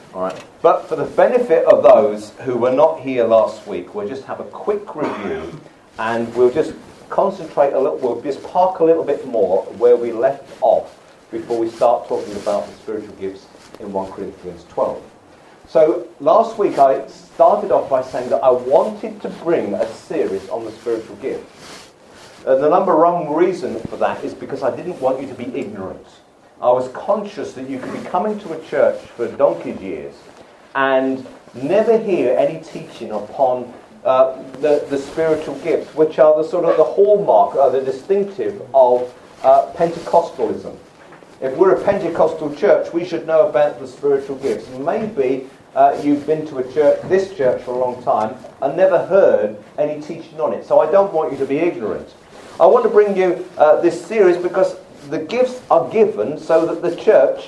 All right. But for the benefit of those who were not here last week, we'll just have a quick review, and we'll just concentrate a little. We'll just park a little bit more where we left off before we start talking about the spiritual gifts in 1 Corinthians 12. So last week I started off by saying that I wanted to bring a series on the spiritual gifts. And the number one reason for that is because I didn't want you to be ignorant. I was conscious that you could be coming to a church for donkey's years and never hear any teaching upon the spiritual gifts, which are the sort of the hallmark, the distinctive of Pentecostalism. If we're a Pentecostal church, we should know about the spiritual gifts. Maybe you've been to this church for a long time and never heard any teaching on it. So I don't want you to be ignorant. I want to bring you this series because the gifts are given so that the church,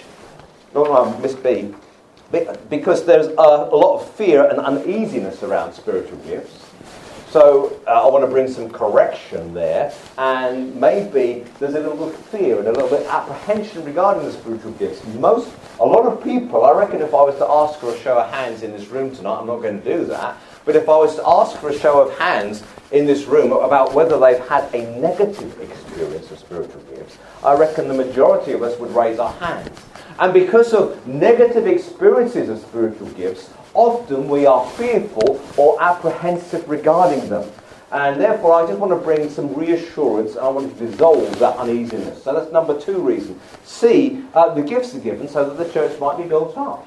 because there's a lot of fear and uneasiness around spiritual gifts. So I want to bring some correction there, and maybe there's a little fear and a little bit of apprehension regarding the spiritual gifts. A lot of people, I reckon if I was to ask for a show of hands in this room tonight, I'm not going to do that, but if I was to ask for a show of hands in this room about whether they've had a negative experience of spiritual gifts, I reckon the majority of us would raise our hands. And because of negative experiences of spiritual gifts, often we are fearful or apprehensive regarding them. And therefore I just want to bring some reassurance, and I want to dissolve that uneasiness. So that's number 2 reason. C, the gifts are given so that the church might be built up.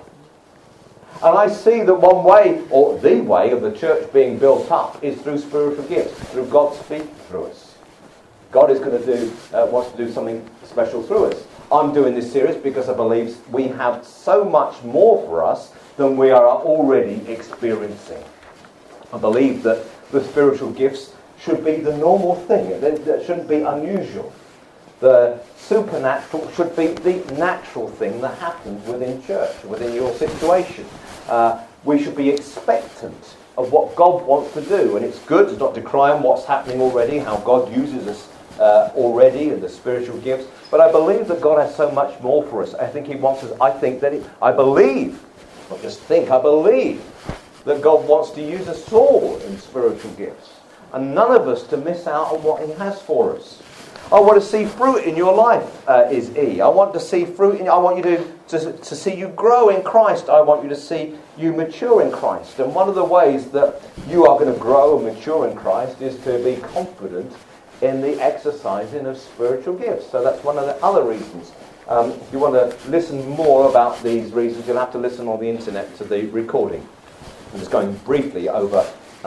And I see that one way, or the way of the church being built up is through spiritual gifts, through God speaking through us. God is going to wants to do something special through us. I'm doing this series because I believe we have so much more for us than we are already experiencing. I believe that the spiritual gifts should be the normal thing. That shouldn't be unusual. The supernatural should be the natural thing that happens within church, within your situation. We should be expectant of what God wants to do. And it's good to not decry on what's happening already, how God uses us already in the spiritual gifts. But I believe that God has so much more for us. I think He wants us, I believe, not just think, I believe that God wants to use us all in spiritual gifts. And none of us to miss out on what He has for us. I want to see fruit in your life, is E. I want to see fruit I want you to see you grow in Christ. I want you to see you mature in Christ. And one of the ways that you are going to grow and mature in Christ is to be confident in the exercising of spiritual gifts. So that's one of the other reasons. If you want to listen more about these reasons, you'll have to listen on the internet to the recording. I'm just going briefly over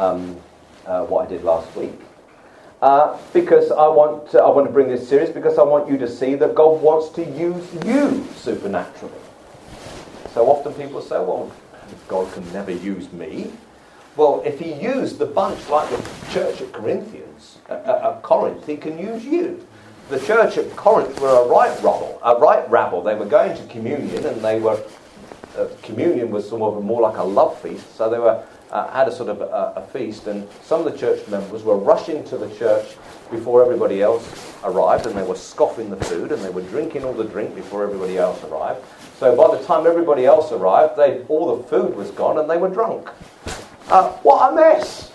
what I did last week. Because I want to bring this series because I want you to see that God wants to use you supernaturally. So often people say, well, God can never use me. Well, if He used the bunch like the church at Corinth, He can use you. The church at Corinth were a right rabble. They were going to communion, and communion was sort of more like a love feast. So they had a sort of a feast, and some of the church members were rushing to the church before everybody else arrived, and they were scoffing the food, and they were drinking all the drink before everybody else arrived. So by the time everybody else arrived, all the food was gone, and they were drunk. What a mess!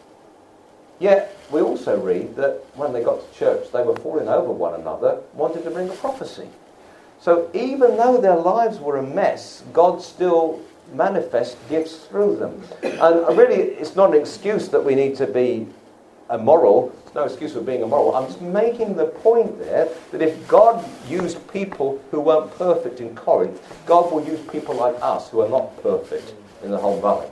Yet we also read that when they got to church, they were falling over one another, wanted to bring a prophecy. So even though their lives were a mess, God still manifest gifts through them. And really, it's not an excuse that we need to be immoral. It's no excuse for being immoral. I'm just making the point there that if God used people who weren't perfect in Corinth, God will use people like us who are not perfect in the whole valley.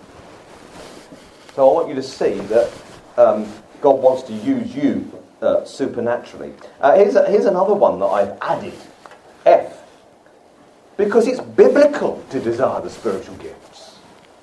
So I want you to see that God wants to use you supernaturally. Here's another one that I've added. F. Because it's biblical to desire the spiritual gifts.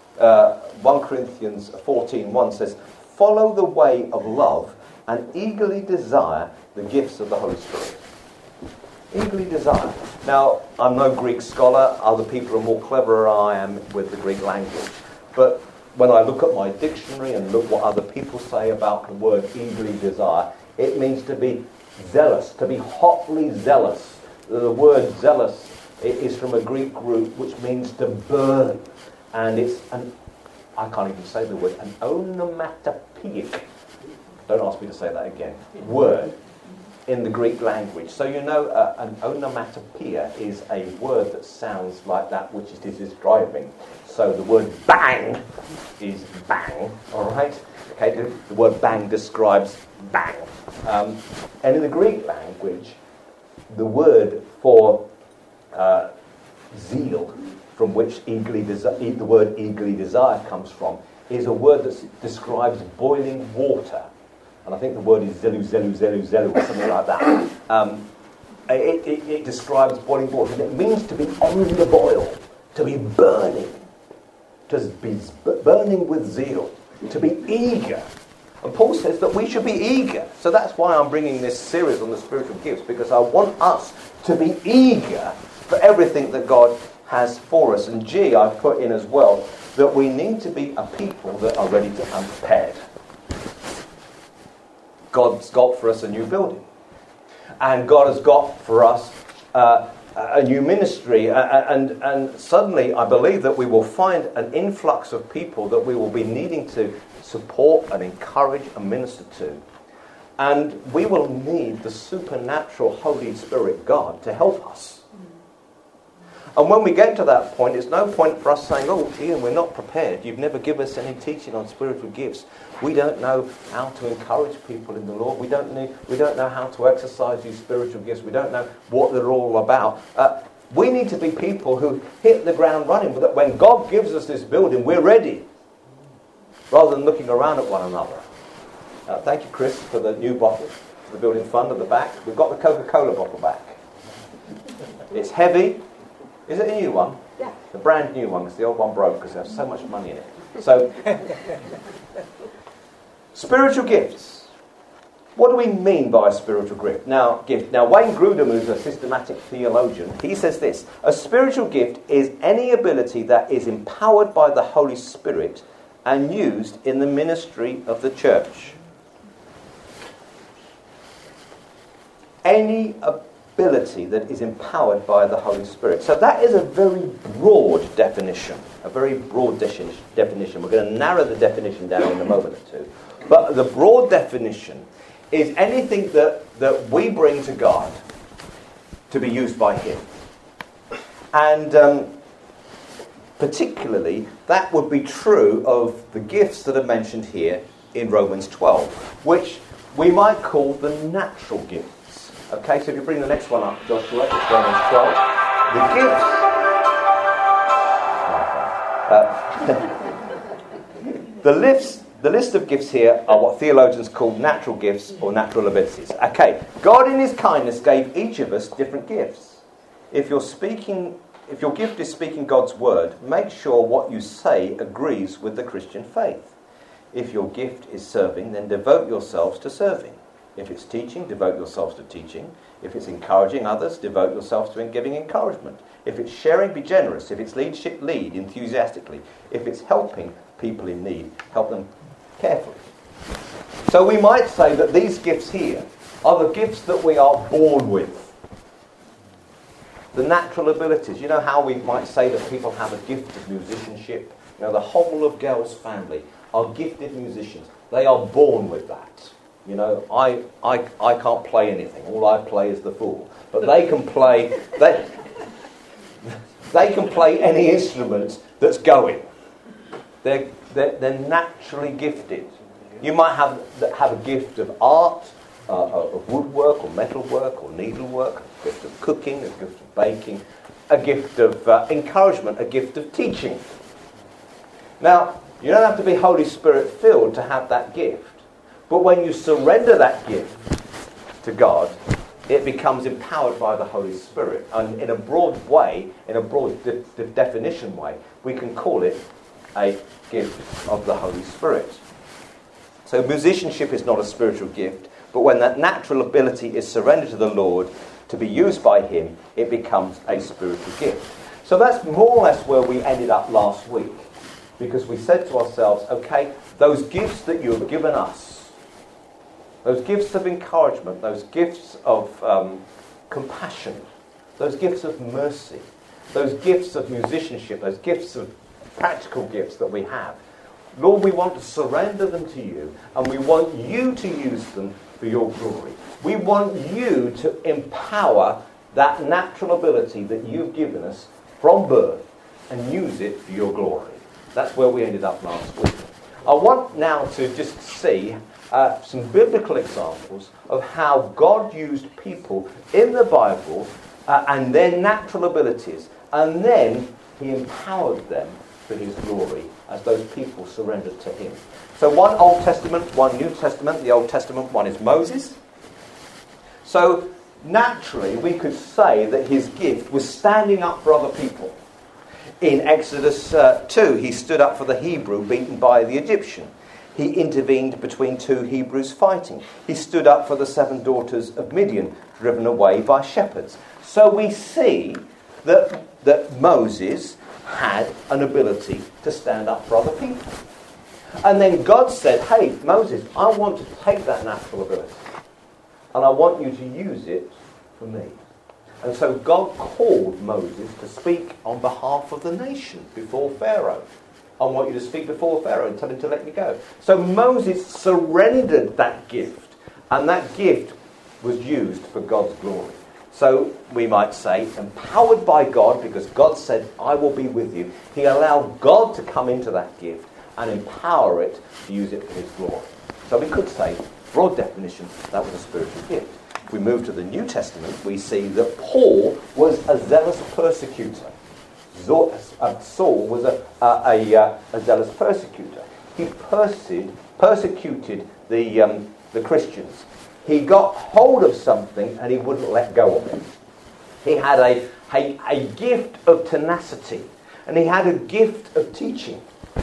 1 Corinthians 14:1 says, follow the way of love and eagerly desire the gifts of the Holy Spirit. Eagerly desire. Now, I'm no Greek scholar. Other people are more clever than I am with the Greek language. But when I look at my dictionary and look what other people say about the word eagerly desire, it means to be zealous, to be hotly zealous. The word zealous It is from a Greek root which means to burn. And it's I can't even say the word, an onomatopoeic, don't ask me to say that again, word in the Greek language. So you know an onomatopoeia is a word that sounds like that which it is describing. So the word bang is bang, all right? Okay, the word bang describes bang. And in the Greek language, the word for zeal, from which the word eagerly desire comes from, is a word that describes boiling water. And I think the word is zelu, or something like that. It describes boiling water. And it means to be on the boil, to be burning, to be burning with zeal, to be eager. And Paul says that we should be eager. So that's why I'm bringing this series on the spiritual gifts, because I want us to be eager for everything that God has for us. And I've put in as well that we need to be a people that are ready to and prepared. God's got for us a new building. And God has got for us a new ministry. And suddenly I believe that we will find an influx of people that we will be needing to support and encourage and minister to. And we will need the supernatural Holy Spirit God to help us. And when we get to that point, it's no point for us saying, oh, Ian, we're not prepared. You've never given us any teaching on spiritual gifts. We don't know how to encourage people in the Lord. We don't know how to exercise these spiritual gifts. We don't know what they're all about. We need to be people who hit the ground running. But that when God gives us this building, we're ready, rather than looking around at one another. Thank you, Chris, for the new bottle for the building fund at the back. We've got the Coca-Cola bottle back. It's heavy. Is it a new one? Yeah. The brand new one, because the old one broke because there's so much money in it. So, spiritual gifts. What do we mean by a spiritual gift? Now, Wayne Grudem, who's a systematic theologian, he says this: a spiritual gift is any ability that is empowered by the Holy Spirit and used in the ministry of the church. Any ability that is empowered by the Holy Spirit. So that is a very broad definition. A very broad definition. We're going to narrow the definition down in a moment or two. But the broad definition is anything that we bring to God to be used by Him. And particularly, that would be true of the gifts that are mentioned here in Romans 12, which we might call the natural gifts. Okay, so if you bring the next one up, Joshua, it's Romans 12. The gifts. The list of gifts here are what theologians call natural gifts or natural abilities. Okay, God in His kindness gave each of us different gifts. If your gift is speaking God's word, make sure what you say agrees with the Christian faith. If your gift is serving, then devote yourselves to serving. If it's teaching, devote yourselves to teaching. If it's encouraging others, devote yourselves to giving encouragement. If it's sharing, be generous. If it's leadership, lead enthusiastically. If it's helping people in need, help them carefully. So we might say that these gifts here are the gifts that we are born with. The natural abilities. You know how we might say that people have a gift of musicianship? You know, the whole of Gell's family are gifted musicians. They are born with that. You know, I can't play anything. All I play is the fool. But they can play. They can play any instrument that's going. They're naturally gifted. You might have a gift of art, of woodwork or metalwork or needlework, a gift of cooking, a gift of baking, a gift of encouragement, a gift of teaching. Now, you don't have to be Holy Spirit filled to have that gift. But when you surrender that gift to God, it becomes empowered by the Holy Spirit. And in a broad way, in a broad definition way, we can call it a gift of the Holy Spirit. So musicianship is not a spiritual gift, but when that natural ability is surrendered to the Lord to be used by Him, it becomes a spiritual gift. So that's more or less where we ended up last week. Because we said to ourselves, okay, those gifts that you have given us, those gifts of encouragement, those gifts of compassion, those gifts of mercy, those gifts of musicianship, those gifts of practical gifts that we have. Lord, we want to surrender them to you, and we want you to use them for your glory. We want you to empower that natural ability that you've given us from birth and use it for your glory. That's where we ended up last week. I want now to just see some biblical examples of how God used people in the Bible and their natural abilities, and then he empowered them for his glory as those people surrendered to him. So one Old Testament, one New Testament. The Old Testament one is Moses. So naturally we could say that his gift was standing up for other people. In Exodus 2, he stood up for the Hebrew beaten by the Egyptian. He intervened between two Hebrews fighting. He stood up for the 7 daughters of Midian, driven away by shepherds. So we see that Moses had an ability to stand up for other people. And then God said, hey, Moses, I want to take that natural ability and I want you to use it for me. And so God called Moses to speak on behalf of the nation before Pharaoh. I want you to speak before Pharaoh and tell him to let me go. So Moses surrendered that gift, and that gift was used for God's glory. So we might say, empowered by God, because God said, I will be with you. He allowed God to come into that gift and empower it to use it for his glory. So we could say, broad definition, that was a spiritual gift. If we move to the New Testament, we see that Paul was a zealous persecutor. Saul was a zealous persecutor. He persecuted the Christians. He got hold of something and he wouldn't let go of it. He had a gift of tenacity, and he had a gift of teaching.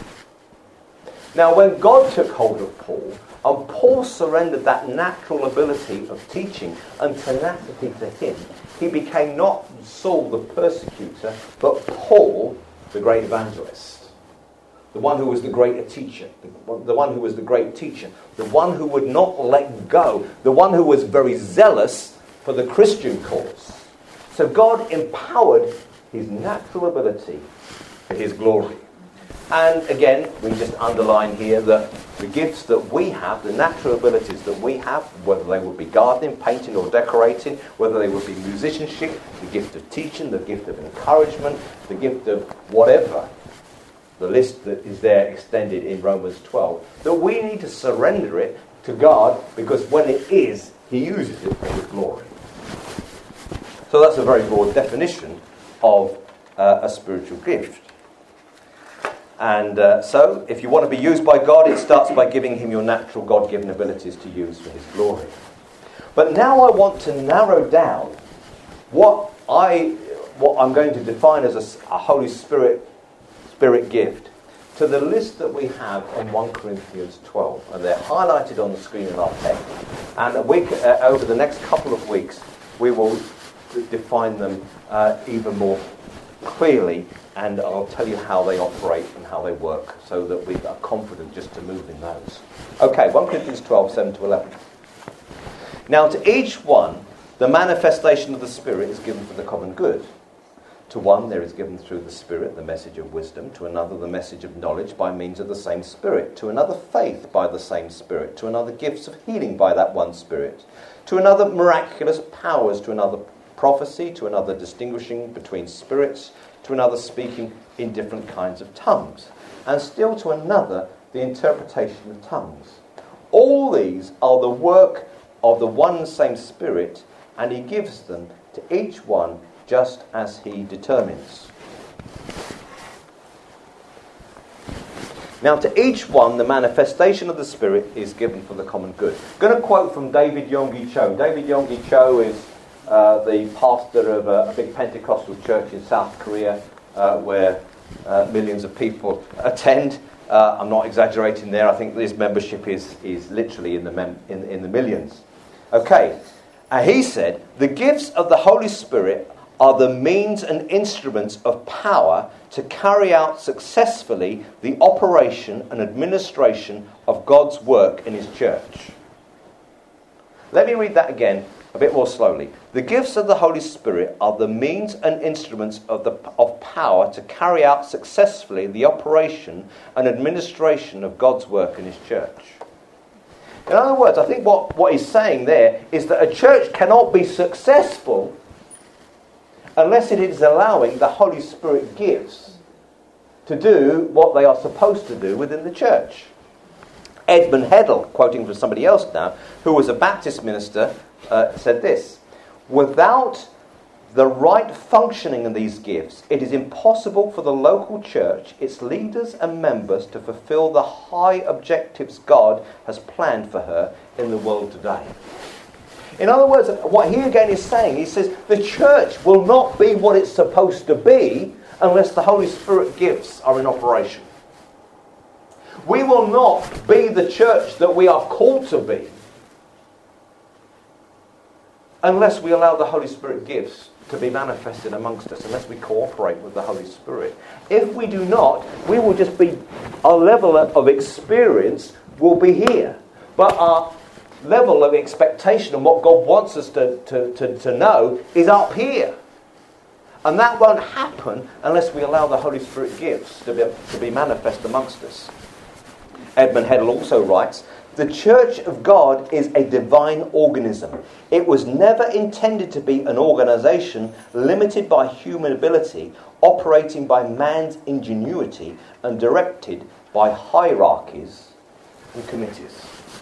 Now, when God took hold of Paul, and Paul surrendered that natural ability of teaching and tenacity to him, he became not Saul the persecutor, but Paul the great evangelist. The one who was the greater teacher. The one who was the great teacher. The one who would not let go. The one who was very zealous for the Christian cause. So God empowered his natural ability for his glory. And again, we just underline here that the gifts that we have, the natural abilities that we have, whether they would be gardening, painting or decorating, whether they would be musicianship, the gift of teaching, the gift of encouragement, the gift of whatever, the list that is there extended in Romans 12, that we need to surrender it to God, because when it is, he uses it for his glory. So that's a very broad definition of a spiritual gift. And so, if you want to be used by God, it starts by giving him your natural God-given abilities to use for his glory. But now I want to narrow down what I'm going to define as a Holy Spirit gift to the list that we have in 1 Corinthians 12. And they're highlighted on the screen in our text. And over the next couple of weeks, we will define them even more clearly, and I'll tell you how they operate and how they work, so that we are confident just to move in those. Okay, 1 Corinthians 12, 7 to 11. Now to each one, the manifestation of the Spirit is given for the common good. To one there is given through the Spirit the message of wisdom, to another the message of knowledge by means of the same Spirit, to another faith by the same Spirit, to another gifts of healing by that one Spirit, to another miraculous powers, to another prophecy, to another distinguishing between spirits, to another speaking in different kinds of tongues, and still to another the interpretation of tongues. All these are the work of the one same Spirit, and he gives them to each one just as he determines. Now to each one the manifestation of the Spirit is given for the common good. I'm going to quote from David Yonggi Cho. David Yonggi Cho is the pastor of a big Pentecostal church in South Korea, where millions of people attend. I'm not exaggerating there. I think his membership is literally in the millions. Okay, he said, the gifts of the Holy Spirit are the means and instruments of power to carry out successfully the operation and administration of God's work in his church. Let me read that again A bit more slowly. The gifts of the Holy Spirit are the means and instruments of power to carry out successfully the operation and administration of God's work in his church. In other words, I think what he's saying there is that a church cannot be successful unless it is allowing the Holy Spirit gifts to do what they are supposed to do within the church. Edmund Heddle, quoting from somebody else now, who was a Baptist minister, said this: without the right functioning of these gifts, it is impossible for the local church, its leaders and members, to fulfill the high objectives God has planned for her in the world today. In other words, what he again is saying, he says the church will not be what it's supposed to be unless the Holy Spirit gifts are in operation. We will not be the church that we are called to be unless we allow the Holy Spirit gifts to be manifested amongst us, unless we cooperate with the Holy Spirit. If we do not, we will just be, our level of experience will be here. But our level of expectation and what God wants us to know is up here. And that won't happen unless we allow the Holy Spirit gifts to be manifest amongst us. Edmund Heddle also writes, the Church of God is a divine organism. It was never intended to be an organisation limited by human ability, operating by man's ingenuity, and directed by hierarchies and committees.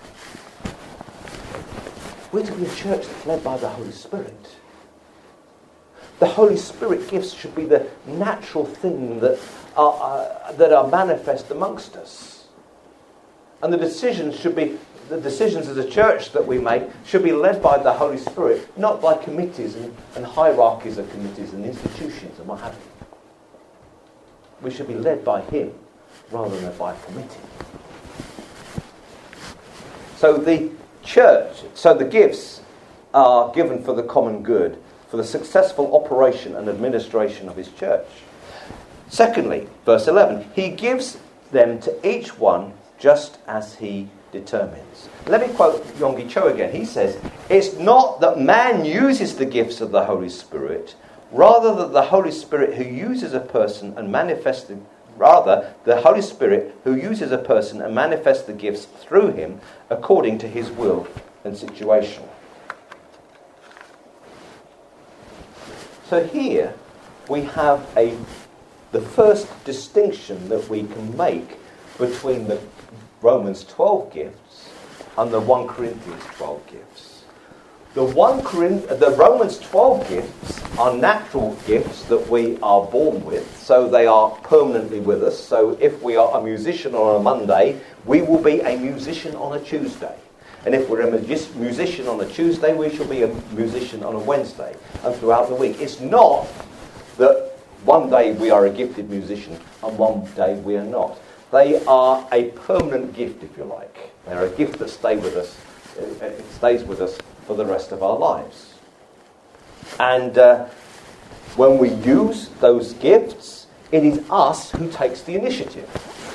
We're to be a church that's led by the Holy Spirit. The Holy Spirit gifts should be the natural thing that are manifest amongst us. And the decisions as a church that we make should be led by the Holy Spirit, not by committees and hierarchies of committees and institutions and what have you. We should be led by him rather than by a committee. So the gifts are given for the common good, for the successful operation and administration of his church. Secondly, verse 11, he gives them to each one just as he determines. Let me quote Yonggi Cho again. He says, it's not that man uses the gifts of the Holy Spirit, rather that the Holy Spirit who uses a person and manifests the Holy Spirit who uses a person and manifests the gifts through him according to his will and situation. So here we have the first distinction that we can make between the Romans 12 gifts and the 1 Corinthians 12 gifts. The Romans 12 gifts are natural gifts that we are born with, so they are permanently with us. So if we are a musician on a Monday, we will be a musician on a Tuesday. And if we're a musician on a Tuesday, we shall be a musician on a Wednesday and throughout the week. It's not that one day we are a gifted musician and one day we are not. They are a permanent gift, if you like. They're a gift that stays with us for the rest of our lives. And when we use those gifts, it is us who takes the initiative.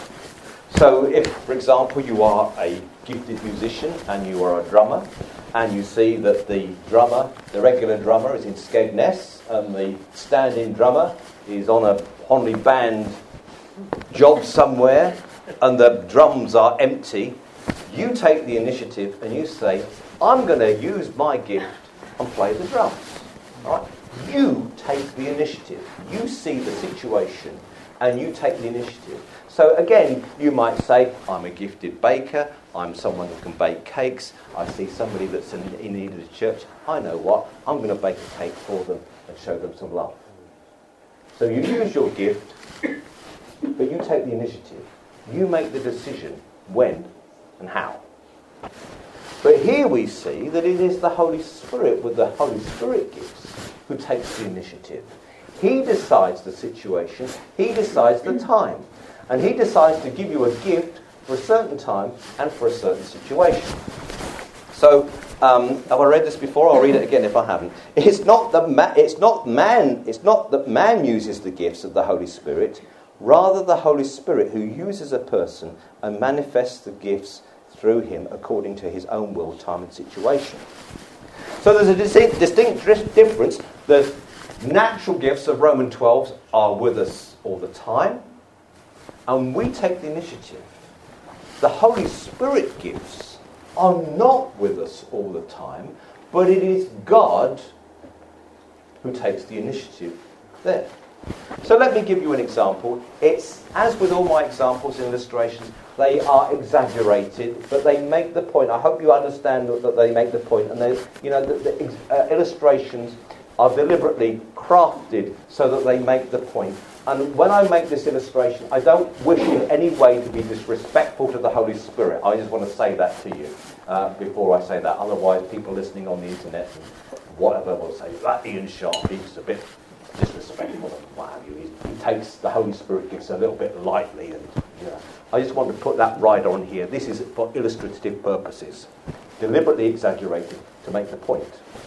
So if, for example, you are a gifted musician and you are a drummer, and you see that the regular drummer is in Skegness, and the stand-in drummer is on a Honley band job somewhere, and the drums are empty, you take the initiative and you say, I'm going to use my gift and play the drums. All right? You take the initiative. You see the situation and you take the initiative. So again, you might say, I'm a gifted baker, I'm someone who can bake cakes, I see somebody that's in need of a church, I know what, I'm going to bake a cake for them and show them some love. So you use your gift, but you take the initiative. You make the decision when and how. But here we see that it is the Holy Spirit with the Holy Spirit gifts who takes the initiative. He decides the situation, he decides the time, and he decides to give you a gift for a certain time and for a certain situation. So, have I read this before? I'll read it again if I haven't. It's not that man uses the gifts of the Holy Spirit, rather the Holy Spirit who uses a person and manifests the gifts through him according to his own will, time and situation. So there's a distinct difference. The natural gifts of Romans 12 are with us all the time, and we take the initiative. The Holy Spirit gifts are not with us all the time, but it is God who takes the initiative there. So let me give you an example. It's, as with all my examples and illustrations, they are exaggerated, but they make the point. I hope you understand that they make the point. And the illustrations are deliberately crafted so that they make the point. And when I make this illustration, I don't wish in any way to be disrespectful to the Holy Spirit. I just want to say that to you before I say that. Otherwise, people listening on the internet and whatever will say, that Ian Sharp, he's a bit disrespectful and what have you. He takes the Holy Spirit gifts a little bit lightly. And I just want to put that right on here. This is for illustrative purposes, deliberately exaggerated to make the point.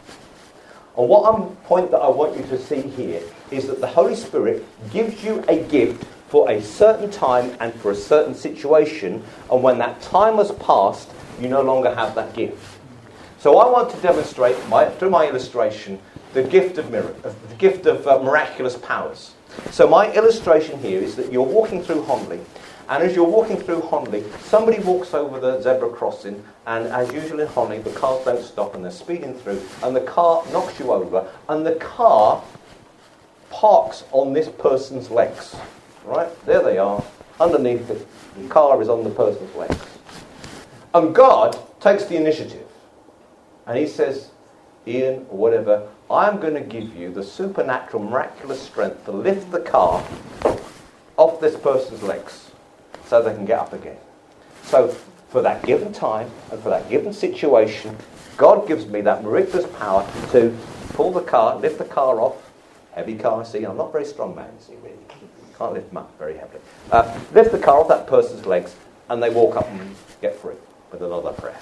And point that I want you to see here is that the Holy Spirit gives you a gift for a certain time and for a certain situation, and when that time has passed, you no longer have that gift. So I want to demonstrate through my illustration the gift of miraculous powers. So my illustration here is that you're walking through Honley, and as you're walking through Honley, somebody walks over the zebra crossing, and as usual in Honley, the cars don't stop and they're speeding through, and the car knocks you over, and the car parks on this person's legs. Right? There they are, underneath it. The car is on the person's legs. And God takes the initiative, and he says, Ian, or whatever, I'm going to give you the supernatural, miraculous strength to lift the car off this person's legs so they can get up again. So for that given time and for that given situation, God gives me that miraculous power to pull the car, lift the car off. Heavy car, see, I'm not very strong man, see, really. Can't lift them up very heavily. Lift the car off that person's legs, and they walk up and get free with another prayer.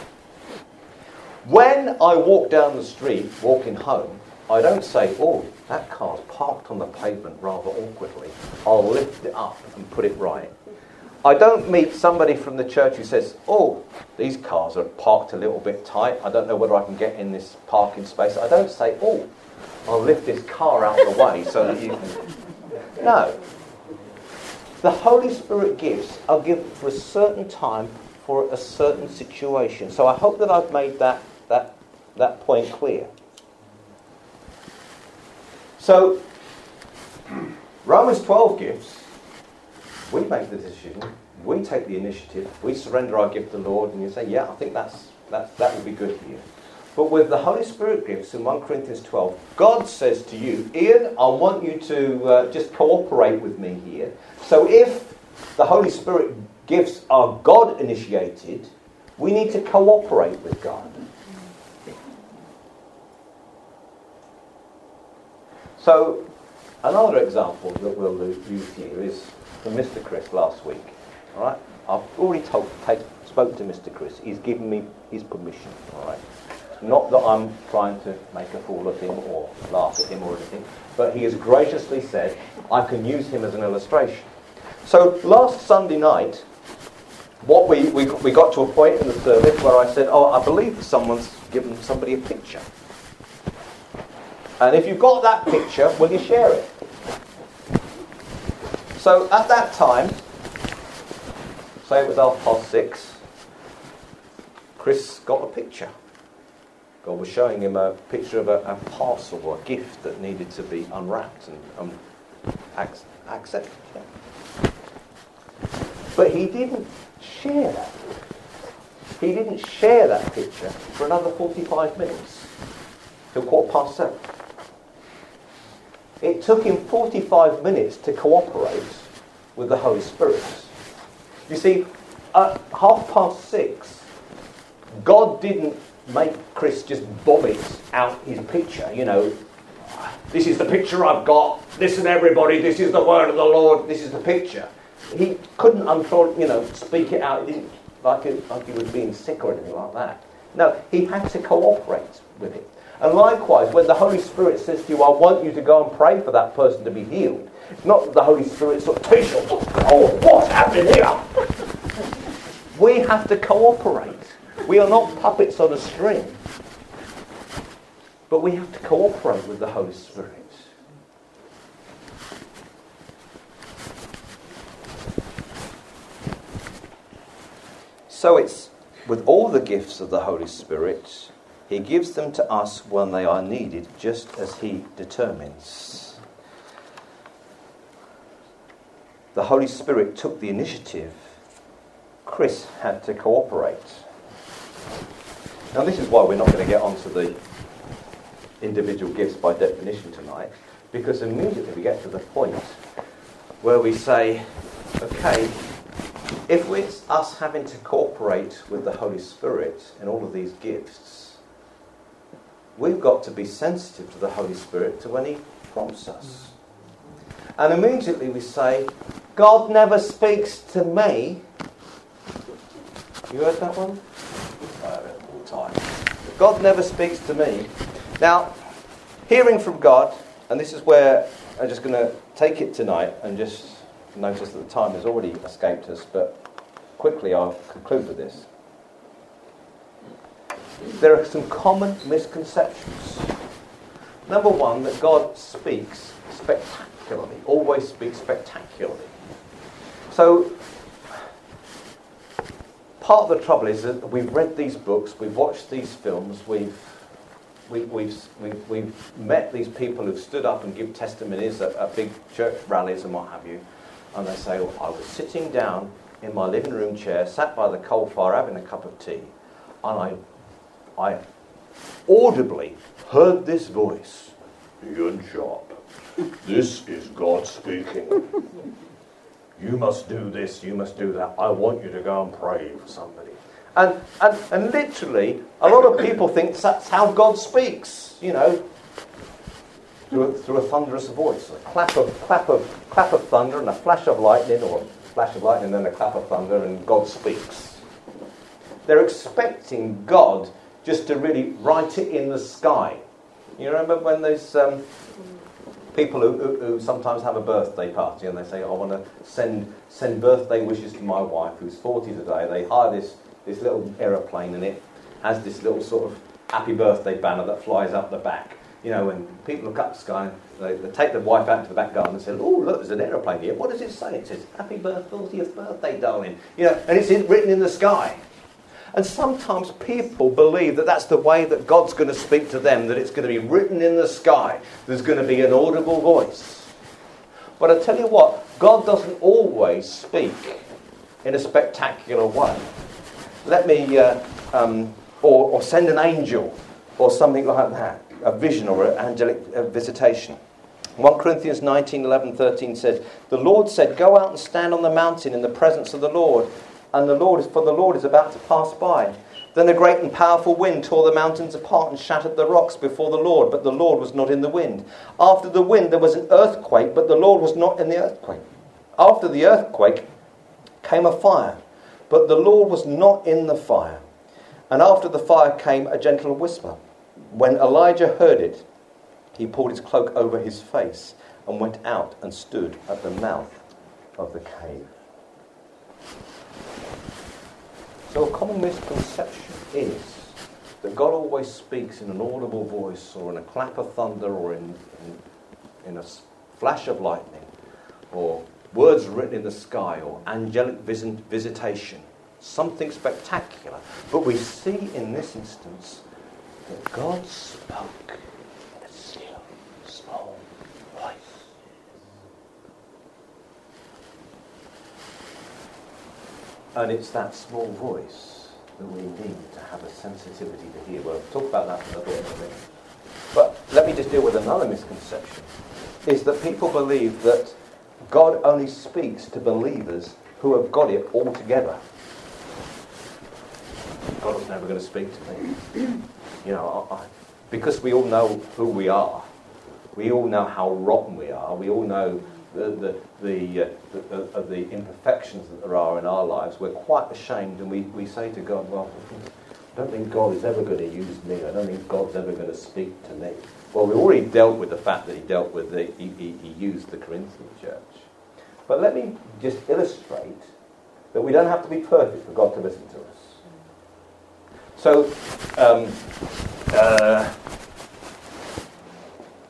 When I walk down the street, walking home, I don't say, oh, that car's parked on the pavement rather awkwardly. I'll lift it up and put it right. I don't meet somebody from the church who says, oh, these cars are parked a little bit tight. I don't know whether I can get in this parking space. I don't say, oh, I'll lift this car out of the way so that you can... No. The Holy Spirit gifts are given for a certain time for a certain situation. So I hope that I've made that point clear. So, Romans 12 gifts, we make the decision, we take the initiative, we surrender our gift to the Lord, and you say, yeah, I think that would be good here. But with the Holy Spirit gifts in 1 Corinthians 12, God says to you, Ian, I want you to just cooperate with me here. So if the Holy Spirit gifts are God-initiated, we need to cooperate with God. So, another example that we'll use here is from Mr. Chris last week. All right, I've already spoken to Mr. Chris. He's given me his permission. All right, not that I'm trying to make a fool of him or laugh at him or anything, but he has graciously said I can use him as an illustration. So last Sunday night, we got to a point in the service where I said, oh, I believe someone's given somebody a picture. And if you've got that picture, will you share it? So at that time, say it was 6:30, Chris got a picture. God was showing him a picture of a parcel or a gift that needed to be unwrapped and accepted. Yeah. But he didn't share that. He didn't share that picture for another 45 minutes, till 7:15. It took him 45 minutes to cooperate with the Holy Spirit. You see, at 6:30, God didn't make Chris just vomit out his picture. You know, this is the picture I've got. Listen, everybody, this is the word of the Lord. This is the picture. He couldn't speak it out. He didn't like he was being sick or anything like that. No, he had to cooperate with it. And likewise, when the Holy Spirit says to you, I want you to go and pray for that person to be healed, it's not that the Holy Spirit sort of takes you, oh, what's happening here? We have to cooperate. We are not puppets on a string. But we have to cooperate with the Holy Spirit. So it's with all the gifts of the Holy Spirit, he gives them to us when they are needed, just as he determines. The Holy Spirit took the initiative. Chris had to cooperate. Now this is why we're not going to get onto the individual gifts by definition tonight, because immediately we get to the point where we say, okay, if it's us having to cooperate with the Holy Spirit in all of these gifts, we've got to be sensitive to the Holy Spirit to when he prompts us. And immediately we say, God never speaks to me. You heard that one? I have it all the time. God never speaks to me. Now, hearing from God, and this is where I'm just going to take it tonight and just notice that the time has already escaped us, but quickly I'll conclude with this. There are some common misconceptions. Number one, that God speaks spectacularly, always speaks spectacularly. So, part of the trouble is that we've read these books, we've watched these films, we've met these people who've stood up and give testimonies at big church rallies and what have you, and they say, well, I was sitting down in my living room chair, sat by the coal fire having a cup of tea, and I audibly heard this voice, Ian Sharp, this is God speaking. You must do this, you must do that. I want you to go and pray for somebody. And literally, a lot of people think that's how God speaks, you know, through a thunderous voice, a clap of thunder and a flash of lightning, or a flash of lightning and a clap of thunder, and God speaks. They're expecting God just to really write it in the sky. You remember when those people who sometimes have a birthday party and they say, I want to send birthday wishes to my wife who's 40 today. They hire this little aeroplane, and it has this little sort of happy birthday banner that flies up the back. You know, when people look up the sky, they take the wife out to the back garden and say, oh, look, there's an aeroplane here. What does it say? It says, happy 40th birthday, darling. You know, and it's written in the sky. And sometimes people believe that that's the way that God's going to speak to them, that it's going to be written in the sky. There's going to be an audible voice. But I tell you what, God doesn't always speak in a spectacular way. Let me, or send an angel, or something like that, a vision or an angelic visitation. 1 Corinthians 19:11-13 says, the Lord said, go out and stand on the mountain in the presence of the Lord, and the Lord is about to pass by. Then a great and powerful wind tore the mountains apart and shattered the rocks before the Lord, but the Lord was not in the wind. After the wind there was an earthquake, but the Lord was not in the earthquake. After the earthquake came a fire, but the Lord was not in the fire. And after the fire came a gentle whisper. When Elijah heard it, he pulled his cloak over his face and went out and stood at the mouth of the cave. So a common misconception is that God always speaks in an audible voice, or in a clap of thunder, or in a flash of lightning, or words written in the sky, or angelic visitation. Something spectacular. But we see in this instance that God spoke in a still, small voice. And it's that small voice that we need to have a sensitivity to hear. We'll talk about that in a minute. But let me just deal with another misconception, is that people believe that God only speaks to believers who have got it all together. God is never going to speak to me. You know, because we all know who we are. We all know how rotten we are. We all know the imperfections that there are in our lives. We're quite ashamed, and we say to God, well, I don't think God is ever going to use me. I don't think God's ever going to speak to me. Well, we already dealt with the fact that he used the Corinthian church. But let me just illustrate that we don't have to be perfect for God to listen to us. So,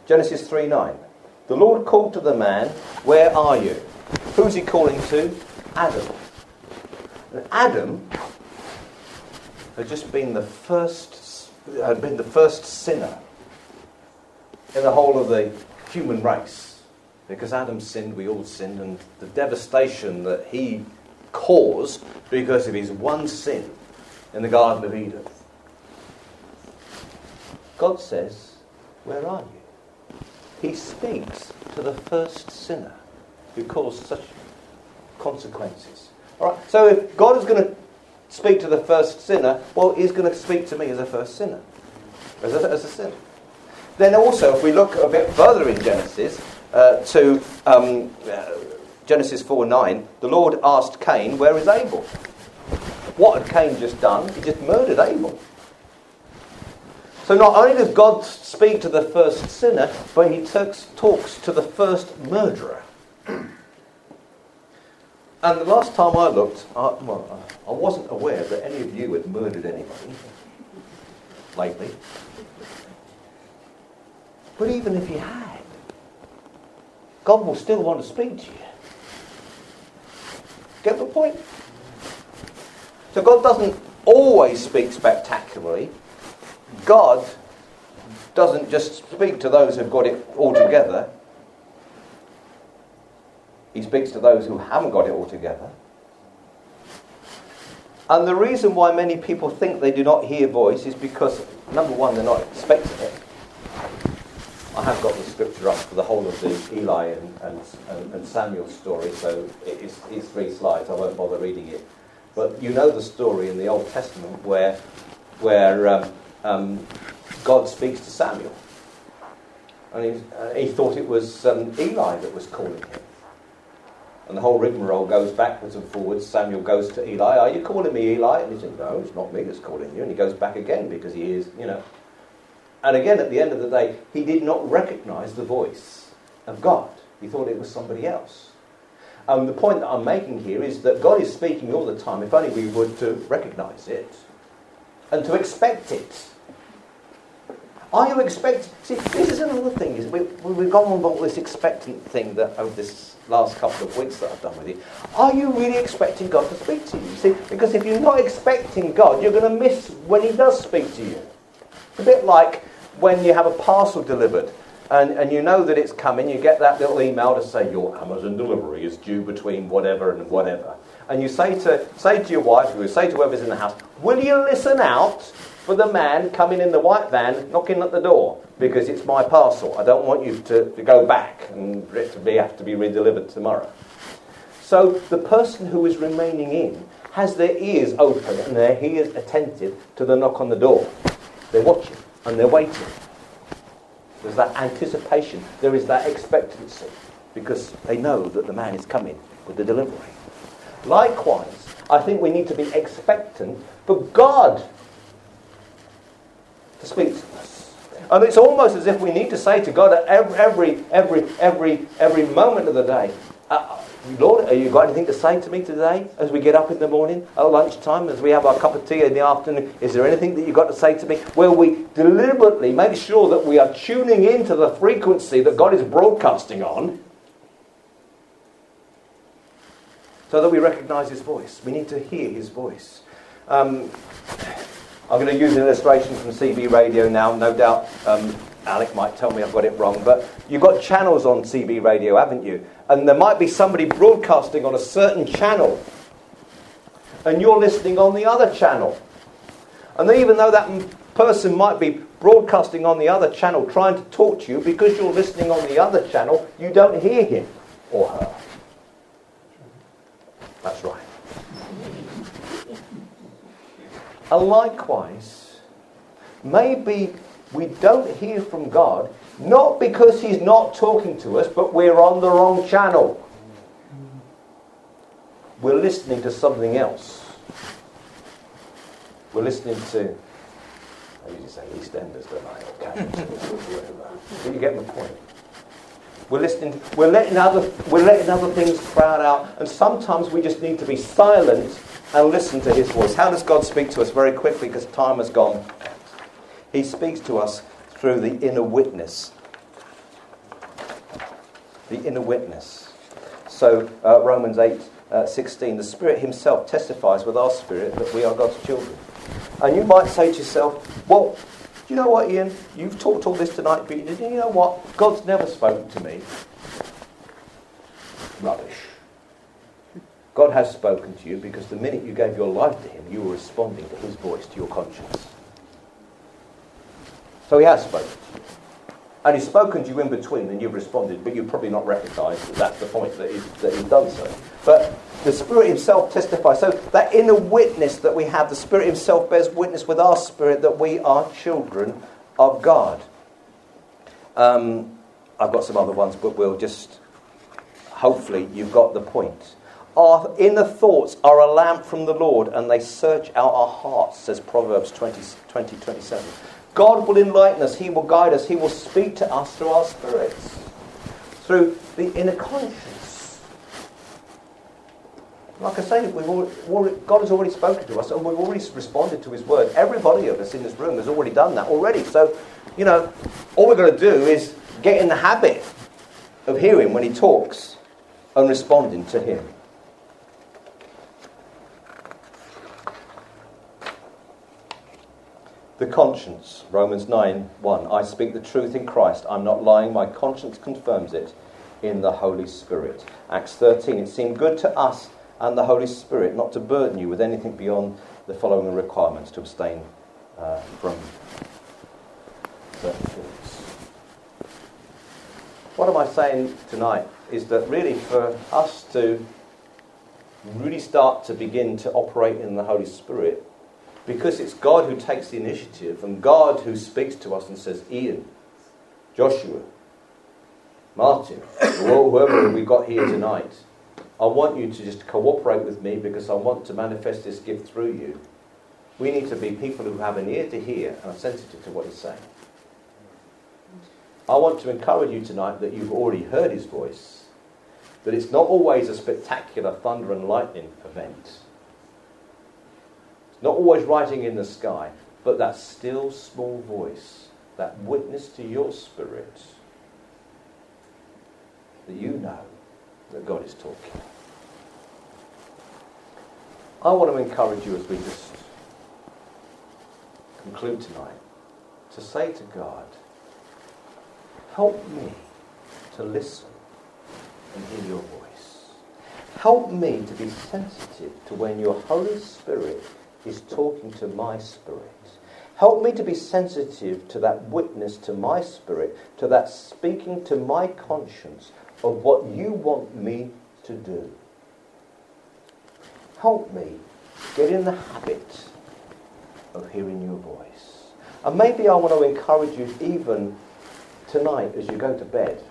Genesis 3:9. The Lord called to the man, "Where are you?" Who's he calling to? Adam. And Adam had just been the first sinner in the whole of the human race. Because Adam sinned, we all sinned, and the devastation that he caused because of his one sin in the Garden of Eden. God says, "Where are you?" He speaks to the first sinner who caused such consequences. All right. So if God is going to speak to the first sinner, well, he's going to speak to me as a first sinner, as a sinner. Then also, if we look a bit further in Genesis, to Genesis 4:9, the Lord asked Cain, "Where is Abel?" What had Cain just done? He just murdered Abel. So not only does God speak to the first sinner, but he talks to the first murderer. And the last time I looked, I wasn't aware that any of you had murdered anybody lately. But even if you had, God will still want to speak to you. Get the point? So God doesn't always speak spectacularly. God doesn't just speak to those who've got it all together. He speaks to those who haven't got it all together. And the reason why many people think they do not hear voice is because, number one, they're not expecting it. I have got the scripture up for the whole of the Eli and Samuel story, so it's 3 slides. I won't bother reading it. But you know the story in the Old Testament where God speaks to Samuel. And he thought it was Eli that was calling him. And the whole rigmarole goes backwards and forwards. Samuel goes to Eli, "Are you calling me, Eli?" And he said, "No, it's not me that's calling you." And he goes back again because he is, And again, at the end of the day, he did not recognise the voice of God. He thought it was somebody else. The point that I'm making here is that God is speaking all the time, if only we were to recognise it and to expect it. Are you expecting? See, this is another thing. We've gone on about this expectant thing that over this last couple of weeks that I've done with you. Are you really expecting God to speak to you? See, because if you're not expecting God, you're going to miss when he does speak to you. It's a bit like when you have a parcel delivered and you know that it's coming, you get that little email to say your Amazon delivery is due between whatever and whatever. And you say to your wife, or you say to whoever's in the house, "Will you listen out for the man coming in the white van knocking at the door? Because it's my parcel. I don't want you to go back and for it to have to be redelivered tomorrow." So the person who is remaining in has their ears open and their ears attentive to the knock on the door. They're watching and they're waiting. There's that anticipation. There is that expectancy because they know that the man is coming with the delivery. Likewise, I think we need to be expectant for God to speak to us. And it's almost as if we need to say to God at every moment of the day, "Lord, have you got anything to say to me today as we get up in the morning, at lunchtime, as we have our cup of tea in the afternoon? Is there anything that you've got to say to me?" Where we deliberately make sure that we are tuning into the frequency that God is broadcasting on so that we recognise his voice. We need to hear his voice. I'm going to use an illustration from CB Radio now. No doubt Alec might tell me I've got it wrong, but you've got channels on CB Radio, haven't you? And there might be somebody broadcasting on a certain channel, and you're listening on the other channel. And even though that person might be broadcasting on the other channel, trying to talk to you, because you're listening on the other channel, you don't hear him or her. That's right. And likewise, maybe we don't hear from God, not because he's not talking to us, but we're on the wrong channel. We're listening to something else. We're listening to, I usually say EastEnders, don't I? Okay. But you get my point. We're listening. We're letting other things crowd out, and sometimes we just need to be silent and listen to his voice. How does God speak to us? Very quickly, because time has gone. He speaks to us through the inner witness the inner witness. So Romans 8:16, the Spirit himself testifies with our spirit that we are God's children. And you might say to yourself, well, do you know what, Ian? You've talked all this tonight, but you know what? God's never spoken to me. Rubbish. God has spoken to you because the minute you gave your life to him, you were responding to his voice, to your conscience. So he has spoken to you. And he's spoken to you in between and you've responded, but you've probably not recognised that that's the point that he's done so. But the Spirit himself testifies. So that inner witness that we have, the Spirit himself bears witness with our spirit that we are children of God. I've got some other ones, but we'll just... Hopefully you've got the point. Our inner thoughts are a lamp from the Lord and they search out our hearts, says Proverbs 20:27. God will enlighten us, he will guide us, he will speak to us through our spirits, through the inner conscience. Like I say, God has already spoken to us and we've already responded to his word. Everybody of us in this room has already done that already. So, all we're going to do is get in the habit of hearing when he talks and responding to him. The conscience, Romans 9:1. I speak the truth in Christ. I'm not lying. My conscience confirms it in the Holy Spirit. Acts 13. It seemed good to us and the Holy Spirit not to burden you with anything beyond the following requirements: to abstain from certain things. What am I saying tonight is that really for us to really start to begin to operate in the Holy Spirit, because it's God who takes the initiative and God who speaks to us and says, Ian, Joshua, Martin, whoever we've got here tonight, I want you to just cooperate with me because I want to manifest this gift through you. We need to be people who have an ear to hear and are sensitive to what he's saying. I want to encourage you tonight that you've already heard his voice, that it's not always a spectacular thunder and lightning event. Not always writing in the sky, but that still small voice, that witness to your spirit, that you know that God is talking. I want to encourage you as we just conclude tonight to say to God, help me to listen and hear your voice. Help me to be sensitive to when your Holy Spirit is talking to my spirit. Help me to be sensitive to that witness to my spirit, to that speaking to my conscience of what you want me to do. Help me get in the habit of hearing your voice. And maybe I want to encourage you even tonight as you go to bed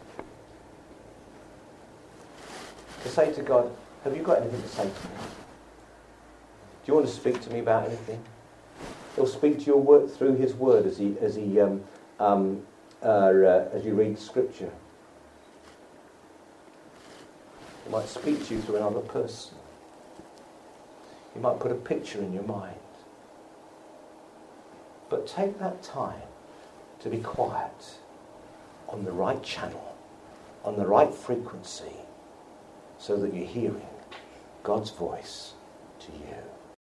to say to God, have you got anything to say to me? Do you want to speak to me about anything? He'll speak to your word through his word as you read Scripture. He might speak to you through another person. He might put a picture in your mind. But take that time to be quiet on the right channel, on the right frequency, so that you're hearing God's voice to you.